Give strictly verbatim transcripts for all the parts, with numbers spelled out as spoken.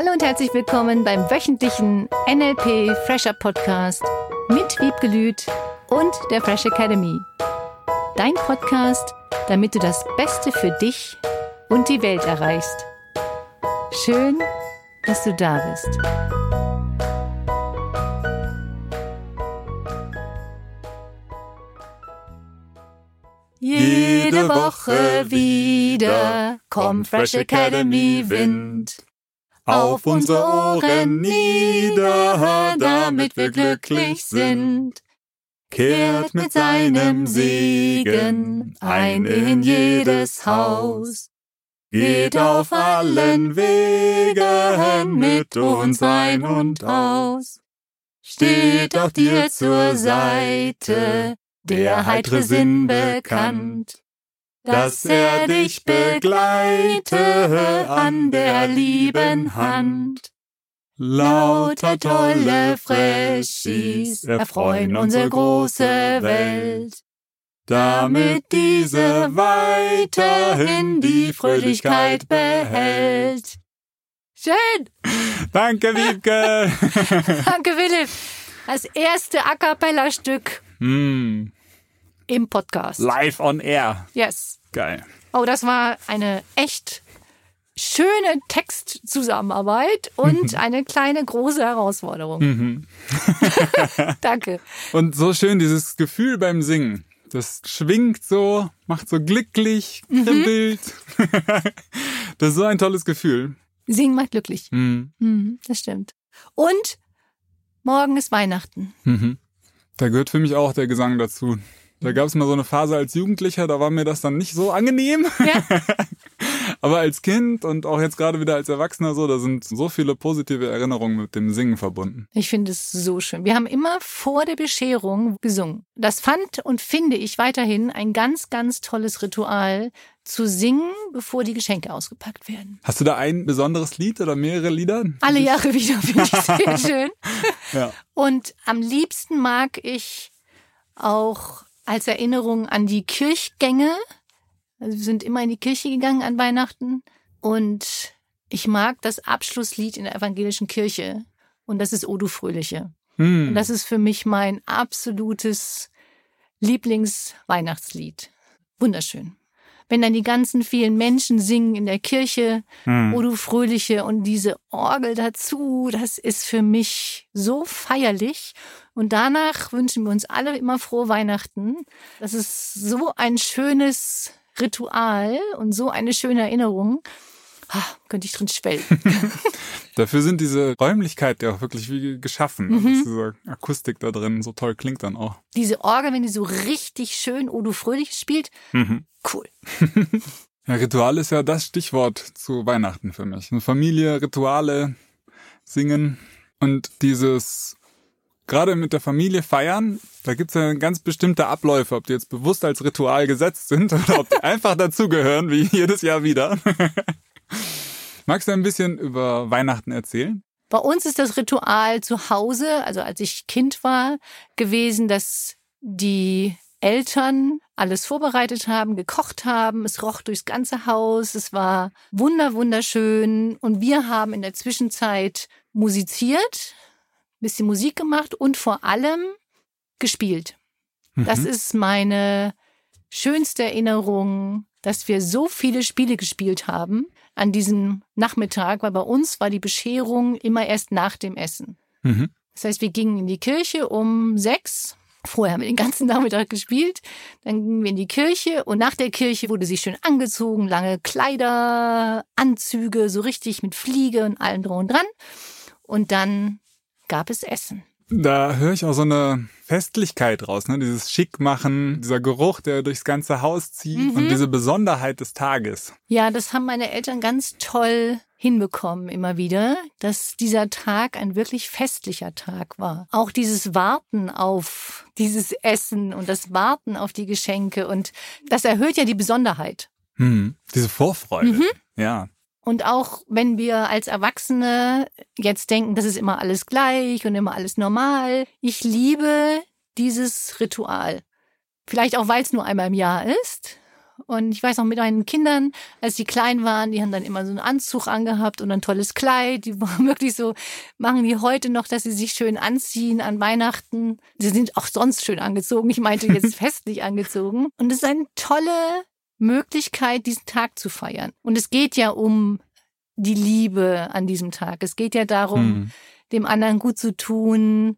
Hallo und herzlich willkommen beim wöchentlichen N L P Fresher Podcast mit Wiebke Lüth und der Fresh Academy. Dein Podcast, damit du das Beste für dich und die Welt erreichst. Schön, dass du da bist. Jede Woche wieder kommt Fresh Academy Wind auf unsere Ohren nieder, damit wir glücklich sind. Kehrt mit seinem Segen ein in jedes Haus. Geht auf allen Wegen mit uns ein und aus. Steht auch dir zur Seite der heitere Sinn bekannt, dass er dich begleite an der lieben Hand. Lauter tolle Freshies erfreuen unsere große Welt, damit diese weiterhin die Fröhlichkeit behält. Schön! Danke, Wiebke! Danke, Philipp! Das erste A Cappella-Stück mm. im Podcast. Live on air. Yes. Geil. Oh, das war eine echt schöne Textzusammenarbeit und eine kleine, große Herausforderung. Mhm. Danke. Und so schön dieses Gefühl beim Singen. Das schwingt so, macht so glücklich, kribbelt. Mhm. Das ist so ein tolles Gefühl. Singen macht glücklich. Mhm. Mhm, das stimmt. Und morgen ist Weihnachten. Mhm. Da gehört für mich auch der Gesang dazu. Da gab es mal so eine Phase als Jugendlicher, da war mir das dann nicht so angenehm. Ja. Aber als Kind und auch jetzt gerade wieder als Erwachsener so, da sind so viele positive Erinnerungen mit dem Singen verbunden. Ich finde es so schön. Wir haben immer vor der Bescherung gesungen. Das fand und finde ich weiterhin ein ganz, ganz tolles Ritual, zu singen, bevor die Geschenke ausgepackt werden. Hast du da ein besonderes Lied oder mehrere Lieder? Alle Jahre wieder, finde ich sehr schön. Ja. Und am liebsten mag ich auch als Erinnerung an die Kirchgänge. Also wir sind immer in die Kirche gegangen an Weihnachten. Und ich mag das Abschlusslied in der evangelischen Kirche. Und das ist O du Fröhliche. Hm. Und das ist für mich mein absolutes Lieblingsweihnachtslied. Wunderschön. Wenn dann die ganzen vielen Menschen singen in der Kirche, hm. O du Fröhliche und diese Orgel dazu, das ist für mich so feierlich. Und danach wünschen wir uns alle immer frohe Weihnachten. Das ist so ein schönes Ritual und so eine schöne Erinnerung. Ah, könnte ich drin schwelgen. Dafür sind diese Räumlichkeiten ja auch wirklich wie geschaffen. Mhm. Dass diese Akustik da drin so toll klingt dann auch. Diese Orgel, wenn die so richtig schön O du Fröhliche spielt, mhm. cool. Ja, Ritual ist ja das Stichwort zu Weihnachten für mich. Eine Familie, Rituale, Singen und dieses, gerade mit der Familie feiern, da gibt's ja ganz bestimmte Abläufe, ob die jetzt bewusst als Ritual gesetzt sind oder ob die einfach dazugehören, wie jedes Jahr wieder. Magst du ein bisschen über Weihnachten erzählen? Bei uns ist das Ritual zu Hause, also als ich Kind war, gewesen, dass die Eltern alles vorbereitet haben, gekocht haben. Es roch durchs ganze Haus. Es war wunder, wunderschön. Und wir haben in der Zwischenzeit musiziert, ein bisschen Musik gemacht und vor allem gespielt. Mhm. Das ist meine schönste Erinnerung, dass wir so viele Spiele gespielt haben an diesem Nachmittag, weil bei uns war die Bescherung immer erst nach dem Essen. Mhm. Das heißt, wir gingen in die Kirche um sechs. Vorher haben wir den ganzen Nachmittag gespielt. Dann gingen wir in die Kirche und nach der Kirche wurde sich schön angezogen, lange Kleider, Anzüge, so richtig mit Fliege und allem drum und dran. Und dann gab es Essen. Da höre ich auch so eine Festlichkeit raus, ne? Dieses Schickmachen, dieser Geruch, der durchs ganze Haus zieht mhm. und diese Besonderheit des Tages. Ja, das haben meine Eltern ganz toll hinbekommen immer wieder, dass dieser Tag ein wirklich festlicher Tag war. Auch dieses Warten auf dieses Essen und das Warten auf die Geschenke und das erhöht ja die Besonderheit. Hm, diese Vorfreude, mhm. ja. Und auch wenn wir als Erwachsene jetzt denken, das ist immer alles gleich und immer alles normal. Ich liebe dieses Ritual. Vielleicht auch, weil es nur einmal im Jahr ist Und ich weiß noch mit meinen Kindern, als die klein waren, die haben dann immer so einen Anzug angehabt und ein tolles Kleid. Die waren wirklich so, machen die heute noch, dass sie sich schön anziehen an Weihnachten. Sie sind auch sonst schön angezogen. Ich meinte jetzt festlich angezogen. Und es ist eine tolle Möglichkeit, diesen Tag zu feiern. Und es geht ja um die Liebe an diesem Tag. Es geht ja darum, hm. dem anderen gut zu tun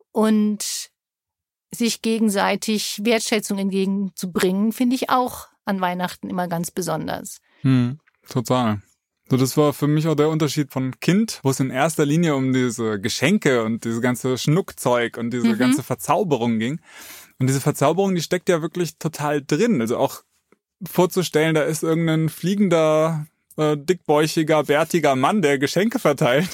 und sich gegenseitig Wertschätzung entgegenzubringen, finde ich auch an Weihnachten immer ganz besonders. Hm, total. So, das war für mich auch der Unterschied von Kind, wo es in erster Linie um diese Geschenke und diese ganze Schnuckzeug und diese mhm. ganze Verzauberung ging. Und diese Verzauberung, die steckt ja wirklich total drin. Also auch vorzustellen, da ist irgendein fliegender, äh, dickbäuchiger, bärtiger Mann, der Geschenke verteilt.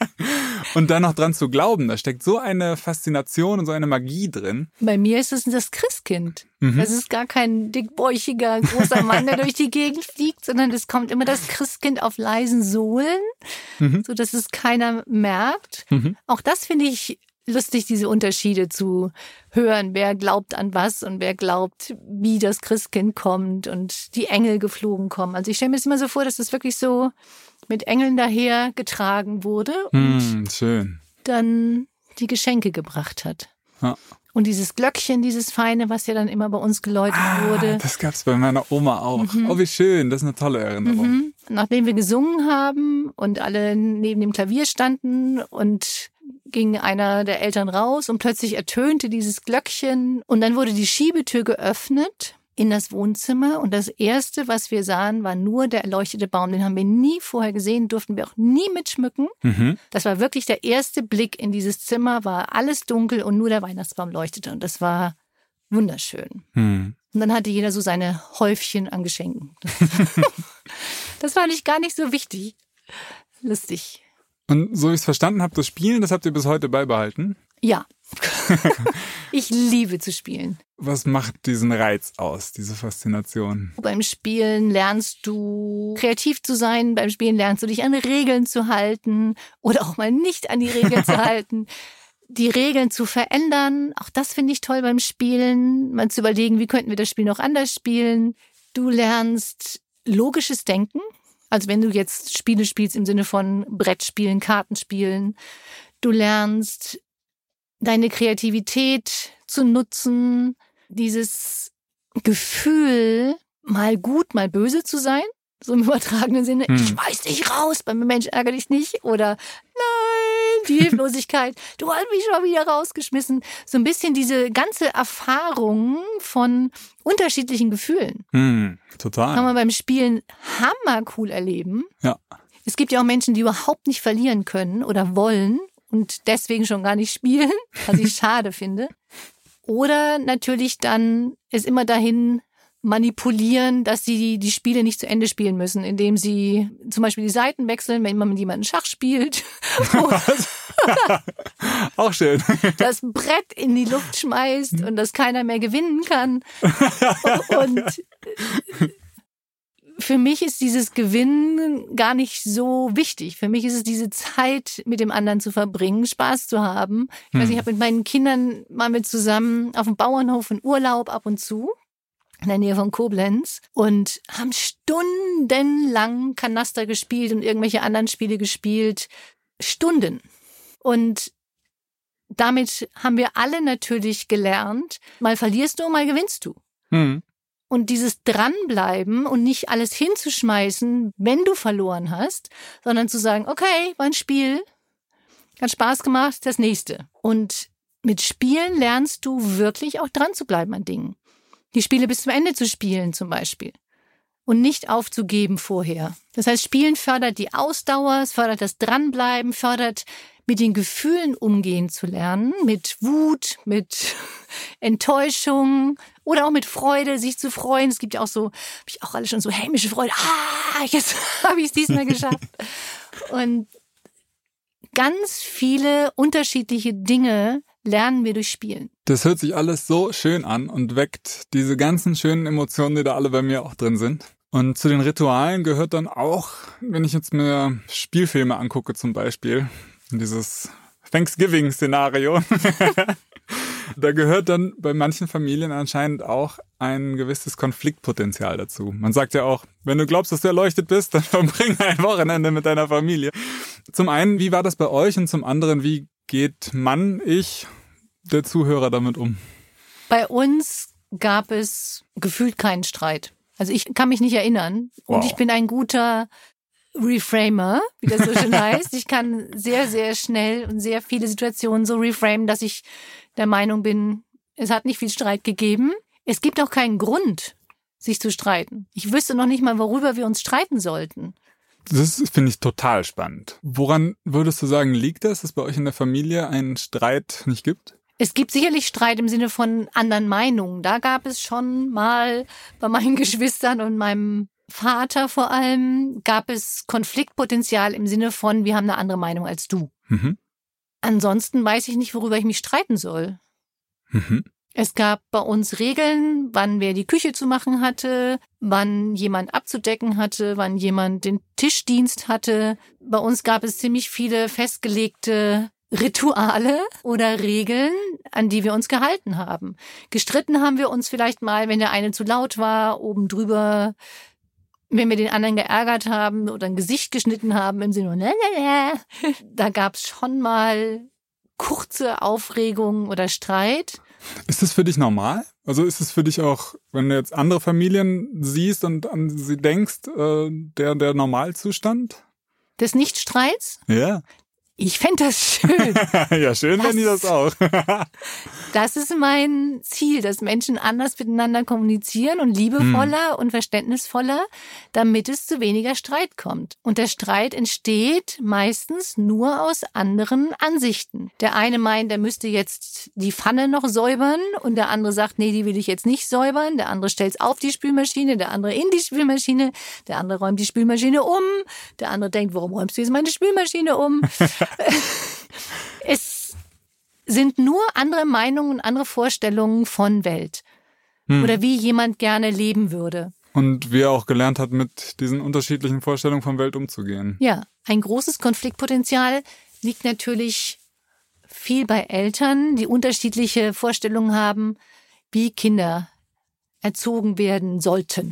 Und dann noch dran zu glauben, da steckt so eine Faszination und so eine Magie drin. Bei mir ist es das Christkind. Mhm. Das ist gar kein dickbäuchiger, großer Mann, der durch die Gegend fliegt, sondern es kommt immer das Christkind auf leisen Sohlen, mhm. sodass es keiner merkt. Mhm. Auch das finde ich lustig, diese Unterschiede zu hören. Wer glaubt an was und wer glaubt, wie das Christkind kommt und die Engel geflogen kommen. Also ich stelle mir das immer so vor, dass das wirklich so mit Engeln daher getragen wurde und hm, schön. dann die Geschenke gebracht hat. Ja. Und dieses Glöckchen, dieses Feine, was ja dann immer bei uns geläutet ah, wurde. Das gab's bei meiner Oma auch. Mhm. Oh, wie schön, das ist eine tolle Erinnerung. Mhm. Nachdem wir gesungen haben und alle neben dem Klavier standen und ging einer der Eltern raus und plötzlich ertönte dieses Glöckchen und dann wurde die Schiebetür geöffnet in das Wohnzimmer und das Erste, was wir sahen, war nur der erleuchtete Baum. Den haben wir nie vorher gesehen, durften wir auch nie mitschmücken. Mhm. Das war wirklich der erste Blick in dieses Zimmer, war alles dunkel und nur der Weihnachtsbaum leuchtete und das war wunderschön. Mhm. Und dann hatte jeder so seine Häufchen an Geschenken. Das fand ich gar nicht so wichtig. Lustig. Und so wie ich es verstanden habe, das Spielen, das habt ihr bis heute beibehalten? Ja. Ich liebe zu spielen. Was macht diesen Reiz aus, diese Faszination? Beim Spielen lernst du kreativ zu sein, beim Spielen lernst du dich an Regeln zu halten oder auch mal nicht an die Regeln zu halten. Die Regeln zu verändern, auch das finde ich toll beim Spielen. Mal zu überlegen, wie könnten wir das Spiel noch anders spielen. Du lernst logisches Denken. Also wenn du jetzt Spiele spielst im Sinne von Brettspielen, Kartenspielen. Du lernst deine Kreativität zu nutzen, dieses Gefühl, mal gut, mal böse zu sein, so im übertragenen Sinne, hm. ich schmeiß dich raus, beim Mensch ärgere dich nicht oder nein, die Hilflosigkeit, du hast mich schon wieder rausgeschmissen. So ein bisschen diese ganze Erfahrung von unterschiedlichen Gefühlen. Hm, total. Kann man beim Spielen hammercool erleben. Ja. Es gibt ja auch Menschen, die überhaupt nicht verlieren können oder wollen und deswegen schon gar nicht spielen, was ich schade finde. Oder natürlich dann es immer dahin manipulieren, dass sie die Spiele nicht zu Ende spielen müssen, indem sie zum Beispiel die Seiten wechseln, wenn man mit jemandem Schach spielt. Auch schön. Das Brett in die Luft schmeißt und dass keiner mehr gewinnen kann. Und für mich ist dieses Gewinnen gar nicht so wichtig. Für mich ist es diese Zeit mit dem anderen zu verbringen, Spaß zu haben. Ich weiß, ich habe mit meinen Kindern mal mit zusammen auf dem Bauernhof in Urlaub ab und zu in der Nähe von Koblenz und haben stundenlang Kanaster gespielt und irgendwelche anderen Spiele gespielt. Stunden. Und damit haben wir alle natürlich gelernt, mal verlierst du, mal gewinnst du. Mhm. Und dieses Dranbleiben und nicht alles hinzuschmeißen, wenn du verloren hast, sondern zu sagen, okay, war ein Spiel, hat Spaß gemacht, das nächste. Und mit Spielen lernst du wirklich auch dran zu bleiben an Dingen. Die Spiele bis zum Ende zu spielen zum Beispiel. Und nicht aufzugeben vorher. Das heißt, Spielen fördert die Ausdauer, es fördert das Dranbleiben, fördert mit den Gefühlen umgehen zu lernen, mit Wut, mit Enttäuschung oder auch mit Freude, sich zu freuen. Es gibt ja auch so, habe ich auch alle schon so hämische Freude. Ah, jetzt habe ich es diesmal geschafft. Und ganz viele unterschiedliche Dinge lernen wir durch Spielen. Das hört sich alles so schön an und weckt diese ganzen schönen Emotionen, die da alle bei mir auch drin sind. Und zu den Ritualen gehört dann auch, wenn ich jetzt mir Spielfilme angucke zum Beispiel, dieses Thanksgiving-Szenario, Da gehört dann bei manchen Familien anscheinend auch ein gewisses Konfliktpotenzial dazu. Man sagt ja auch, wenn du glaubst, dass du erleuchtet bist, dann verbring ein Wochenende mit deiner Familie. Zum einen, wie war das bei euch? Und zum anderen, wie geht Mann, ich, der Zuhörer damit um? Bei uns gab es gefühlt keinen Streit. Also ich kann mich nicht erinnern. Und Wow. ich bin ein guter Reframer, wie das so schön heißt. Ich kann sehr, sehr schnell und sehr viele Situationen so reframen, dass ich der Meinung bin, es hat nicht viel Streit gegeben. Es gibt auch keinen Grund, sich zu streiten. Ich wüsste noch nicht mal, worüber wir uns streiten sollten. Das finde ich total spannend. Woran würdest du sagen, liegt das, dass bei euch in der Familie einen Streit nicht gibt? Es gibt sicherlich Streit im Sinne von anderen Meinungen. Da gab es schon mal bei meinen Geschwistern und meinem Vater vor allem, gab es Konfliktpotenzial im Sinne von, wir haben eine andere Meinung als du. Mhm. Ansonsten weiß ich nicht, worüber ich mich streiten soll. Mhm. Es gab bei uns Regeln, wann wer die Küche zu machen hatte, wann jemand abzudecken hatte, wann jemand den Tischdienst hatte. Bei uns gab es ziemlich viele festgelegte Rituale oder Regeln, an die wir uns gehalten haben. Gestritten haben wir uns vielleicht mal, wenn der eine zu laut war, oben drüber, wenn wir den anderen geärgert haben oder ein Gesicht geschnitten haben im Sinne von da gab es schon mal kurze Aufregung oder Streit. Ist das für dich normal? Also ist es für dich auch, wenn du jetzt andere Familien siehst und an sie denkst, äh, der, der Normalzustand? Des Nichtstreits? Ja. Ich fände das schön. Ja, schön fände ich das auch. Das ist mein Ziel, dass Menschen anders miteinander kommunizieren und liebevoller hm. und verständnisvoller, damit es zu weniger Streit kommt. Und der Streit entsteht meistens nur aus anderen Ansichten. Der eine meint, er müsste jetzt die Pfanne noch säubern und der andere sagt, nee, die will ich jetzt nicht säubern. Der andere stellt es auf die Spülmaschine, der andere in die Spülmaschine, der andere räumt die Spülmaschine um, der andere denkt, warum räumst du jetzt meine Spülmaschine um? Es sind nur andere Meinungen und andere Vorstellungen von Welt. Hm. Oder wie jemand gerne leben würde. Und wie er auch gelernt hat, mit diesen unterschiedlichen Vorstellungen von Welt umzugehen. Ja, ein großes Konfliktpotenzial liegt natürlich viel bei Eltern, die unterschiedliche Vorstellungen haben, wie Kinder erzogen werden sollten.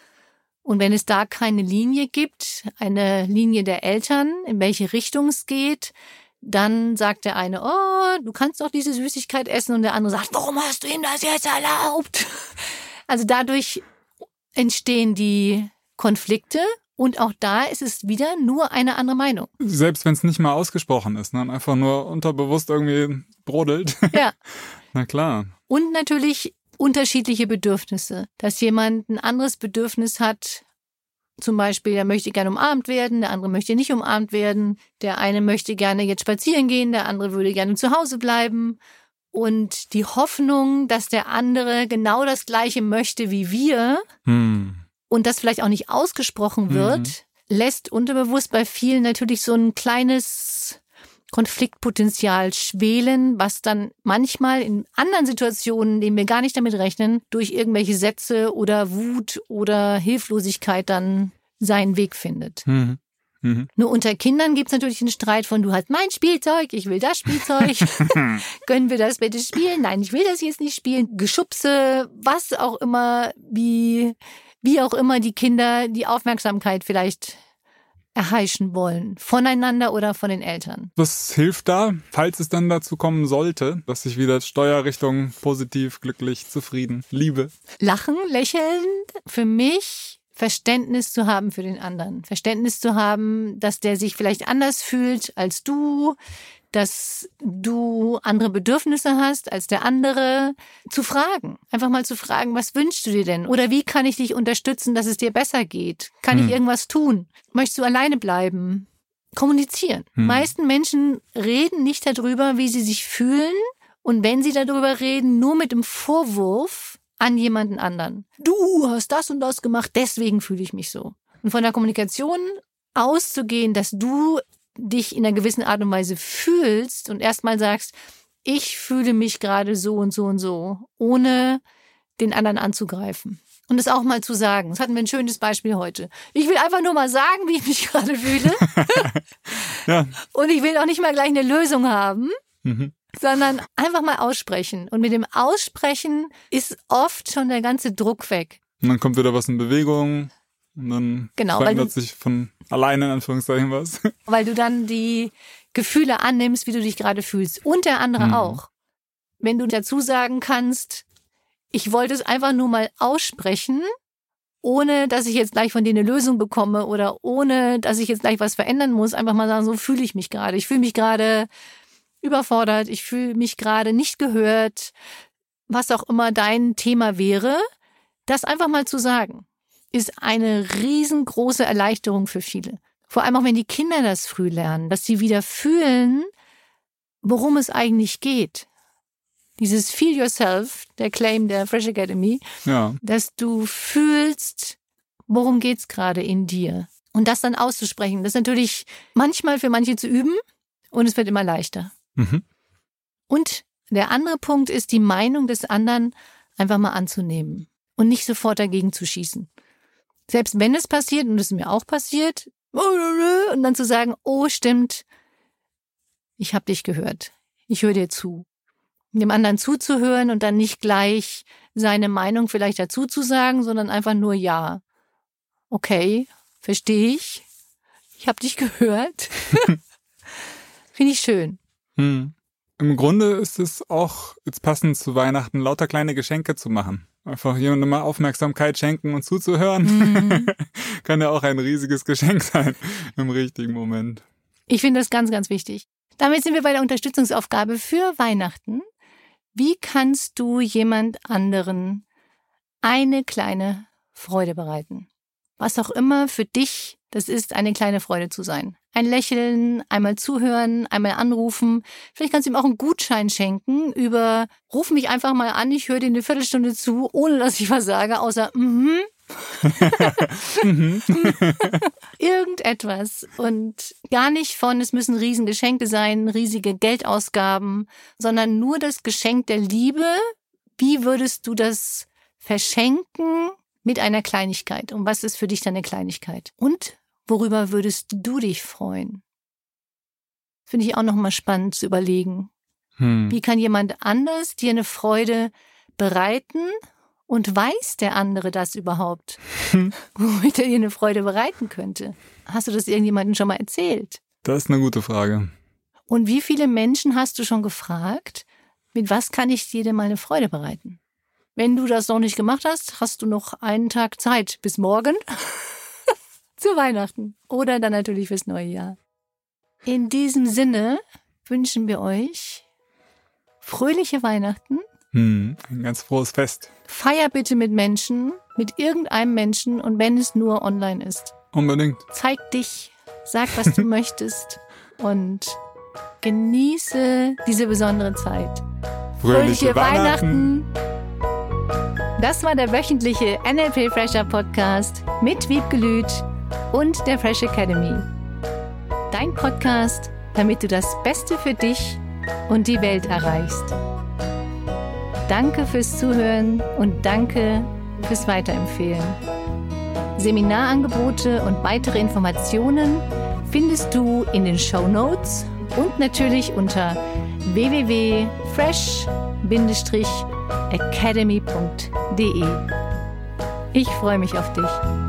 Und wenn es da keine Linie gibt, eine Linie der Eltern, in welche Richtung es geht, dann sagt der eine, oh, du kannst doch diese Süßigkeit essen. Und der andere sagt, warum hast du ihm das jetzt erlaubt? Also dadurch entstehen die Konflikte und auch da ist es wieder nur eine andere Meinung. Selbst wenn es nicht mal ausgesprochen ist, ne? Einfach nur unterbewusst irgendwie brodelt. Ja. Na klar. Und natürlich unterschiedliche Bedürfnisse. Dass jemand ein anderes Bedürfnis hat, zum Beispiel, der möchte gerne umarmt werden, der andere möchte nicht umarmt werden, der eine möchte gerne jetzt spazieren gehen, der andere würde gerne zu Hause bleiben. Und die Hoffnung, dass der andere genau das Gleiche möchte wie wir hm. und das vielleicht auch nicht ausgesprochen wird, mhm. lässt unterbewusst bei vielen natürlich so ein kleines Konfliktpotenzial schwelen, was dann manchmal in anderen Situationen, in denen wir gar nicht damit rechnen, durch irgendwelche Sätze oder Wut oder Hilflosigkeit dann seinen Weg findet. Mhm. Mhm. Nur unter Kindern gibt es natürlich einen Streit von, du hast mein Spielzeug, ich will das Spielzeug. Können wir das bitte spielen? Nein, ich will das jetzt nicht spielen. Geschubse, was auch immer, wie, wie auch immer die Kinder die Aufmerksamkeit vielleicht erheischen wollen, voneinander oder von den Eltern. Was hilft da, falls es dann dazu kommen sollte, dass sich wieder Steuerrichtung positiv, glücklich, zufrieden, Liebe? Lachen, lächeln, für mich Verständnis zu haben für den anderen. Verständnis zu haben, dass der sich vielleicht anders fühlt als du, dass du andere Bedürfnisse hast als der andere, zu fragen. Einfach mal zu fragen, was wünschst du dir denn? Oder wie kann ich dich unterstützen, dass es dir besser geht? Kann hm. ich irgendwas tun? Möchtest du alleine bleiben? Kommunizieren. Hm. Die meisten Menschen reden nicht darüber, wie sie sich fühlen. Und wenn sie darüber reden, nur mit dem Vorwurf an jemanden anderen. Du hast das und das gemacht, deswegen fühle ich mich so. Und von der Kommunikation auszugehen, dass du dich in einer gewissen Art und Weise fühlst und erstmal sagst, ich fühle mich gerade so und so und so, ohne den anderen anzugreifen. Und es auch mal zu sagen. Das hatten wir ein schönes Beispiel heute. Ich will einfach nur mal sagen, wie ich mich gerade fühle. Ja. Und ich will auch nicht mal gleich eine Lösung haben. Mhm. sondern einfach mal aussprechen. Und mit dem Aussprechen ist oft schon der ganze Druck weg. Und dann kommt wieder was in Bewegung und dann genau, verändert sich von alleine in Anführungszeichen was. Weil du dann die Gefühle annimmst, wie du dich gerade fühlst. Und der andere mhm. auch. Wenn du dazu sagen kannst, ich wollte es einfach nur mal aussprechen, ohne dass ich jetzt gleich von dir eine Lösung bekomme oder ohne dass ich jetzt gleich was verändern muss, einfach mal sagen, so fühle ich mich gerade. Ich fühle mich gerade überfordert, ich fühle mich gerade nicht gehört, was auch immer dein Thema wäre. Das einfach mal zu sagen, ist eine riesengroße Erleichterung für viele. Vor allem auch, wenn die Kinder das früh lernen, dass sie wieder fühlen, worum es eigentlich geht. Dieses Feel Yourself, der Claim der Fresh Academy, ja. dass du fühlst, worum geht's gerade in dir. Und das dann auszusprechen, das ist natürlich manchmal für manche zu üben und es wird immer leichter. Mhm. Und der andere Punkt ist, die Meinung des anderen einfach mal anzunehmen und nicht sofort dagegen zu schießen. Selbst wenn es passiert, und das ist mir auch passiert, und dann zu sagen, oh stimmt, ich habe dich gehört, ich höre dir zu. Dem anderen zuzuhören und dann nicht gleich seine Meinung vielleicht dazu zu sagen, sondern einfach nur ja. Okay, verstehe ich. Ich habe dich gehört. Finde ich schön. Hm. Im Grunde ist es auch jetzt passend zu Weihnachten, lauter kleine Geschenke zu machen. Einfach jemandem mal Aufmerksamkeit schenken und zuzuhören. Mhm. Kann ja auch ein riesiges Geschenk sein im richtigen Moment. Ich finde das ganz, ganz wichtig. Damit sind wir bei der Unterstützungsaufgabe für Weihnachten. Wie kannst du jemand anderen eine kleine Freude bereiten? Was auch immer für dich das ist, eine kleine Freude zu sein. Ein Lächeln, einmal zuhören, einmal anrufen. Vielleicht kannst du ihm auch einen Gutschein schenken über, ruf mich einfach mal an, ich höre dir eine Viertelstunde zu, ohne dass ich was sage, außer mhm. Irgendetwas. Und gar nicht von, es müssen Riesengeschenke sein, riesige Geldausgaben, sondern nur das Geschenk der Liebe. Wie würdest du das verschenken mit einer Kleinigkeit? Und was ist für dich deine Kleinigkeit? Und worüber würdest du dich freuen? Finde ich auch nochmal spannend zu überlegen. Hm. Wie kann jemand anders dir eine Freude bereiten? Und weiß der andere das überhaupt? Hm. Womit er dir eine Freude bereiten könnte? Hast du das irgendjemandem schon mal erzählt? Das ist eine gute Frage. Und wie viele Menschen hast du schon gefragt, mit was kann ich dir denn mal eine Freude bereiten? Wenn du das noch nicht gemacht hast, hast du noch einen Tag Zeit bis morgen zu Weihnachten oder dann natürlich fürs neue Jahr. In diesem Sinne wünschen wir euch fröhliche Weihnachten. Hm, ein ganz frohes Fest. Feier bitte mit Menschen, mit irgendeinem Menschen und wenn es nur online ist. Unbedingt. Zeig dich, sag, was du möchtest und genieße diese besondere Zeit. Fröhliche, Fröhliche Weihnachten. Weihnachten! Das war der wöchentliche N L P Fresher Podcast mit Wiebke Lüth und der Fresh Academy. Dein Podcast, damit du das Beste für dich und die Welt erreichst. Danke fürs Zuhören und danke fürs Weiterempfehlen. Seminarangebote und weitere Informationen findest du in den Shownotes und natürlich unter w w w punkt fresh academy punkt d e. Ich freue mich auf dich.